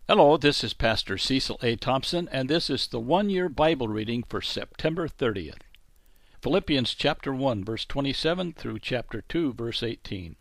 Hello, this is Pastor Cecil A. Thompson, and this is the one-year Bible reading for September 30th. Philippians chapter 1, verse 27 through chapter 2, verse 18.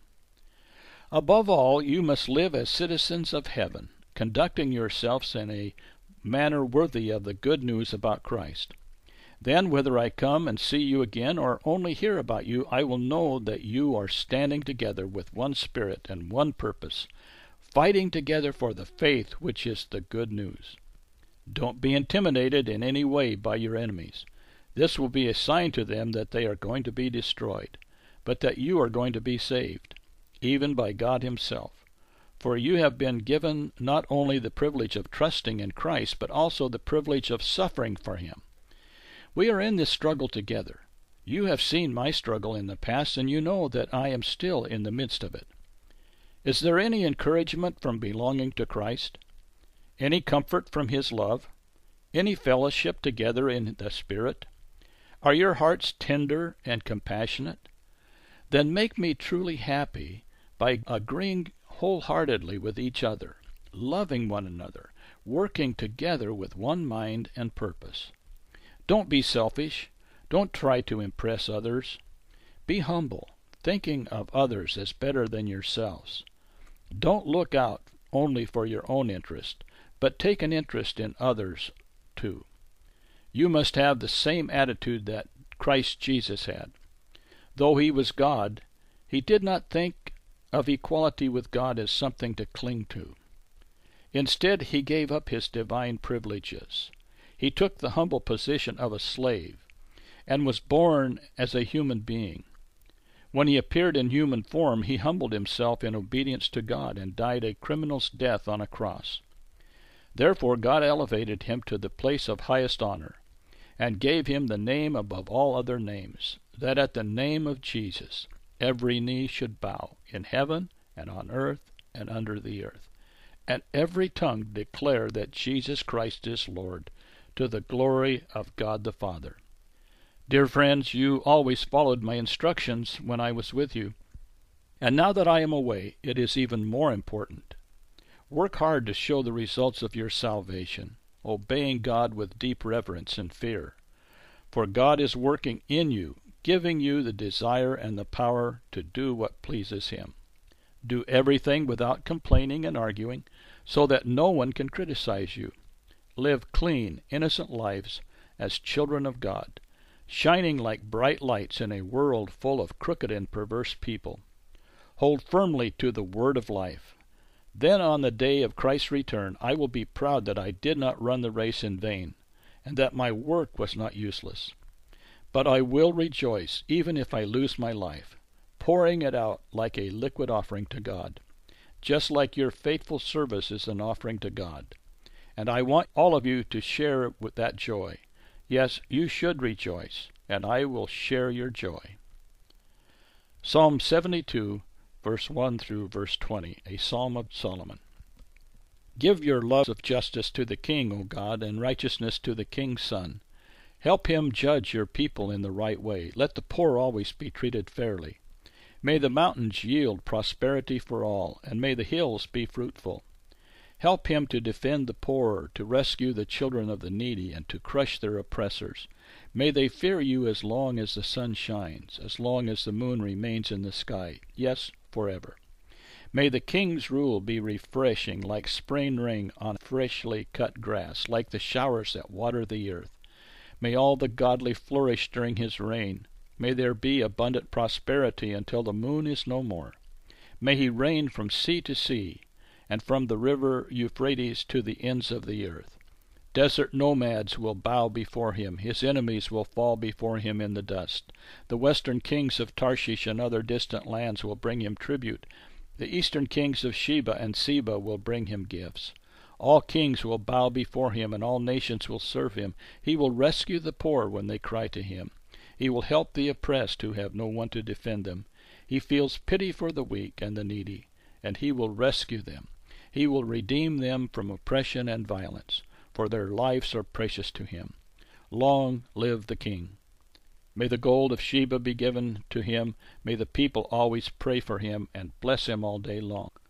Above all, you must live as citizens of heaven, conducting yourselves in a manner worthy of the good news about Christ. Then, whether I come and see you again or only hear about you, I will know that you are standing together with one spirit and one purpose, fighting together for the faith which is the good news. Don't be intimidated in any way by your enemies. This will be a sign to them that they are going to be destroyed, but that you are going to be saved, even by God Himself. For you have been given not only the privilege of trusting in Christ, but also the privilege of suffering for Him. We are in this struggle together. You have seen my struggle in the past, and you know that I am still in the midst of it. Is there any encouragement from belonging to Christ? Any comfort from His love? Any fellowship together in the Spirit? Are your hearts tender and compassionate? Then make me truly happy by agreeing wholeheartedly with each other, loving one another, working together with one mind and purpose. Don't be selfish. Don't try to impress others. Be humble, thinking of others as better than yourselves. Don't look out only for your own interest, but take an interest in others too. You must have the same attitude that Christ Jesus had. Though He was God, He did not think of equality with God as something to cling to. Instead, He gave up His divine privileges. He took the humble position of a slave and was born as a human being. When He appeared in human form, He humbled Himself in obedience to God and died a criminal's death on a cross. Therefore God elevated Him to the place of highest honor, and gave Him the name above all other names, that at the name of Jesus every knee should bow, in heaven and on earth and under the earth, and every tongue declare that Jesus Christ is Lord, to the glory of God the Father. Dear friends, you always followed my instructions when I was with you, and now that I am away, it is even more important. Work hard to show the results of your salvation, obeying God with deep reverence and fear. For God is working in you, giving you the desire and the power to do what pleases Him. Do everything without complaining and arguing, so that no one can criticize you. Live clean, innocent lives as children of God, shining like bright lights in a world full of crooked and perverse people. Hold firmly to the word of life. Then on the day of Christ's return I will be proud that I did not run the race in vain, and that my work was not useless. But I will rejoice even if I lose my life, pouring it out like a liquid offering to God, just like your faithful service is an offering to God. And I want all of you to share with that joy. Yes, you should rejoice, and I will share your joy. Psalm 72, verse 1 through verse 20, a psalm of Solomon. Give your love of justice to the king, O God, and righteousness to the king's son. Help him judge your people in the right way. Let the poor always be treated fairly. May the mountains yield prosperity for all, and may the hills be fruitful. Help him to defend the poor, to rescue the children of the needy, and to crush their oppressors. May they fear you as long as the sun shines, as long as the moon remains in the sky, yes, forever. May the king's rule be refreshing, like spring rain on freshly cut grass, like the showers that water the earth. May all the godly flourish during his reign. May there be abundant prosperity until the moon is no more. May he reign from sea to sea, and from the river Euphrates to the ends of the earth. Desert nomads will bow before him. His enemies will fall before him in the dust. The western kings of Tarshish and other distant lands will bring him tribute. The eastern kings of Sheba and Seba will bring him gifts. All kings will bow before him, and all nations will serve him. He will rescue the poor when they cry to him. He will help the oppressed who have no one to defend them. He feels pity for the weak and the needy, and he will rescue them. He will redeem them from oppression and violence, for their lives are precious to him. Long live the king! May the gold of Sheba be given to him. May the people always pray for him and bless him all day long.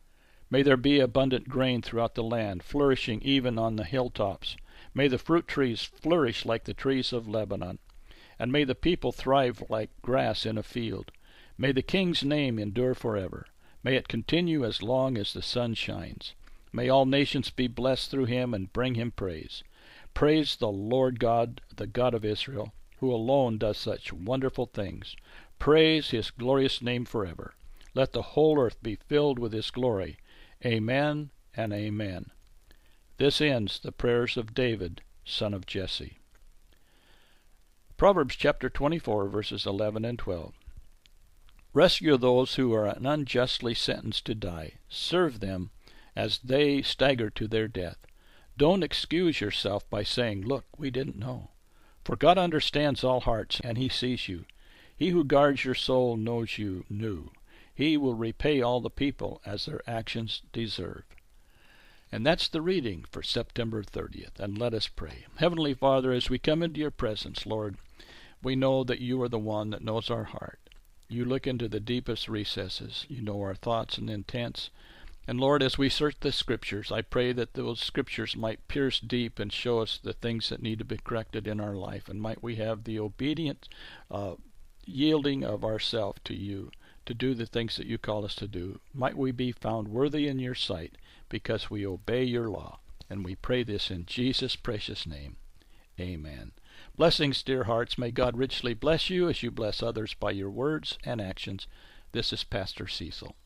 May there be abundant grain throughout the land, flourishing even on the hilltops. May the fruit trees flourish like the trees of Lebanon, and may the people thrive like grass in a field. May the king's name endure forever. May it continue as long as the sun shines. May all nations be blessed through him and bring him praise. Praise the Lord God, the God of Israel, who alone does such wonderful things. Praise his glorious name forever. Let the whole earth be filled with his glory. Amen and amen. This ends the prayers of David, son of Jesse. Proverbs chapter 24, verses 11 and 12. Rescue those who are unjustly sentenced to die. Serve them as they stagger to their death. Don't excuse yourself by saying, "Look, we didn't know." For God understands all hearts, and he sees you. He who guards your soul knows you knew. He will repay all the people as their actions deserve. And that's the reading for September 30th. And let us pray. Heavenly Father, as we come into your presence, Lord, we know that you are the one that knows our heart. You look into the deepest recesses. You know our thoughts and intents. And Lord, as we search the Scriptures, I pray that those Scriptures might pierce deep and show us the things that need to be corrected in our life. And might we have the obedient yielding of ourselves to you to do the things that you call us to do. Might we be found worthy in your sight because we obey your law. And we pray this in Jesus' precious name. Amen. Blessings, dear hearts. May God richly bless you as you bless others by your words and actions. This is Pastor Cecil.